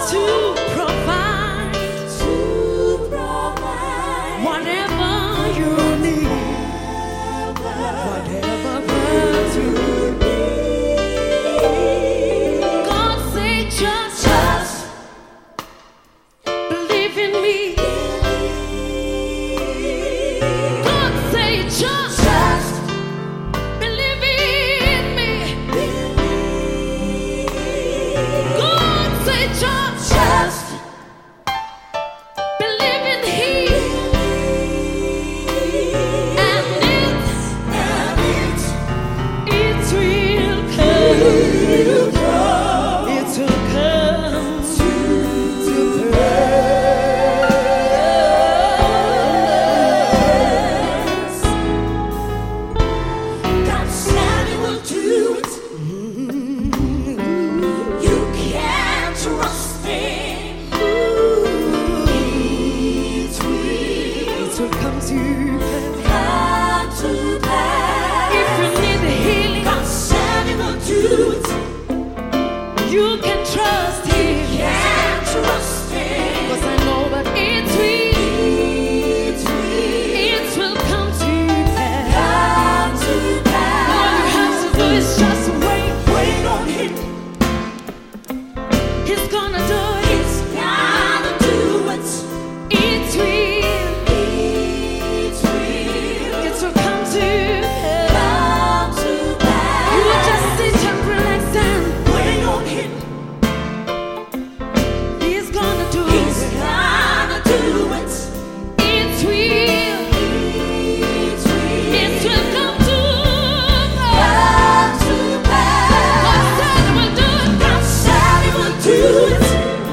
to provide whatever you need, whatever you need. God say just believe in me. God say just believe in me. God say just believe in Him, and it will come. It will come to pass. God said He will do it. You can trust Him. It will come to pass. If you need healing, God said He will do it. You can trust Him. Cause I know that it will come to pass. All you have to do is just wait on Him. He's gonna do it. It will come to pass. You just sit and relax and wait on Him. He's gonna do it. It will come to pass. God said He will do it.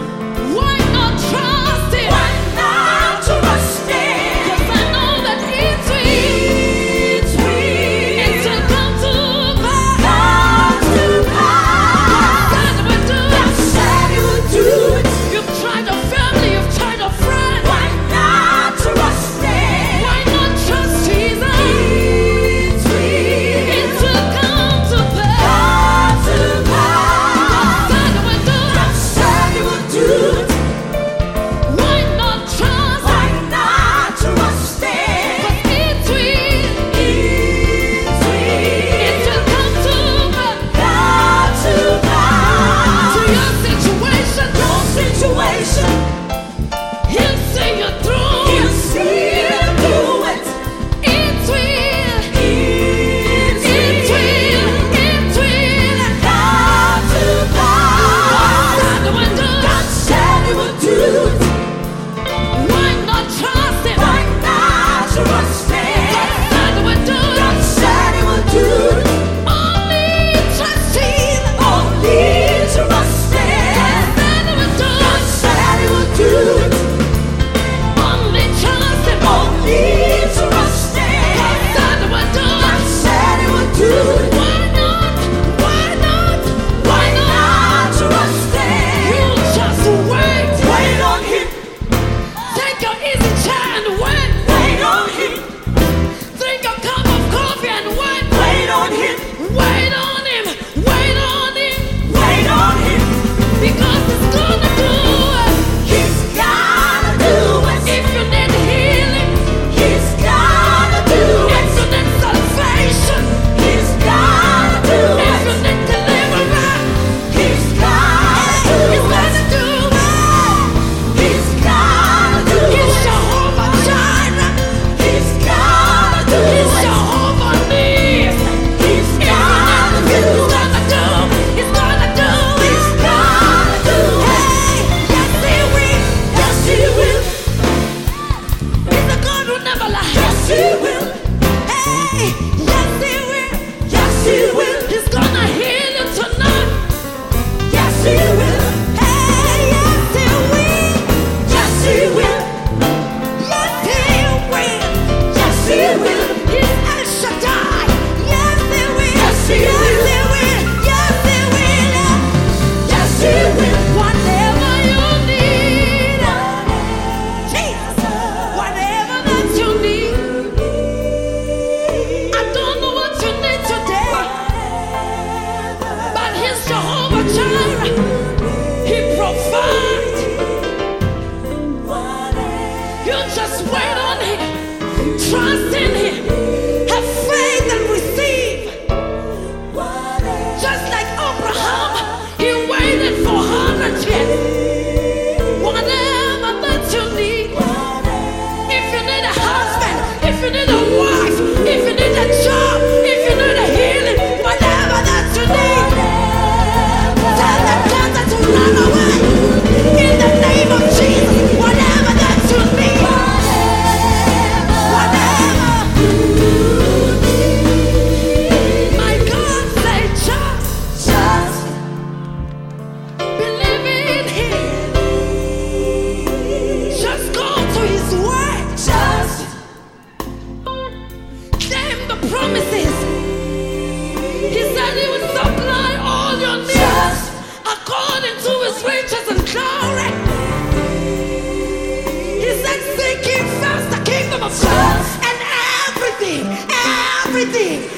everything